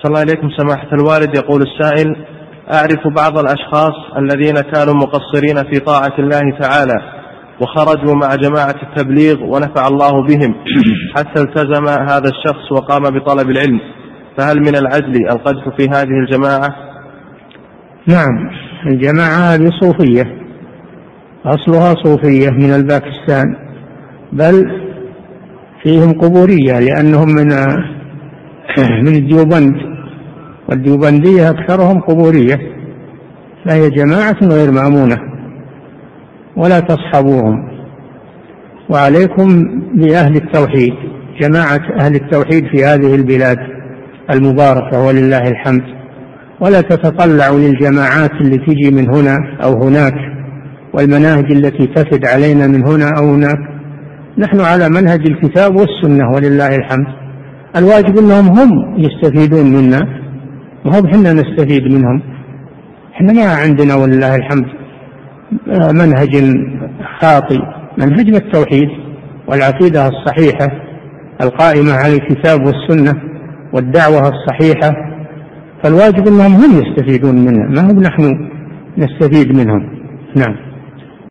الله إليكم سماحة الوالد. يقول السائل: أعرف بعض الأشخاص الذين كانوا مقصرين في طاعة الله تعالى وخرجوا مع جماعة التبليغ ونفع الله بهم حتى التزم هذا الشخص وقام بطلب العلم، فهل من العدل القذف في هذه الجماعة؟ نعم، الجماعة هذه صوفية، أصلها صوفية من الباكستان، بل فيهم قبورية لأنهم من الديوبند، والديوبندية أكثرهم قبورية، فهي جماعة غير مأمونة ولا تصحبوهم. وعليكم بأهل التوحيد، جماعة أهل التوحيد في هذه البلاد المباركة ولله الحمد، ولا تتطلعوا للجماعات اللي تجي من هنا أو هناك والمناهج التي تفد علينا من هنا أو هناك. نحن على منهج الكتاب والسنة ولله الحمد، الواجب أنهم هم يستفيدون منا وهم حنا نستفيد منهم. احنا ما عندنا ولله الحمد منهج خاطئ، منهجنا التوحيد والعقيدة الصحيحة القائمة على الكتاب والسنة والدعوة الصحيحة، فالواجب أنهم هم يستفيدون منا، ما هم نحن نستفيد منهم. نعم.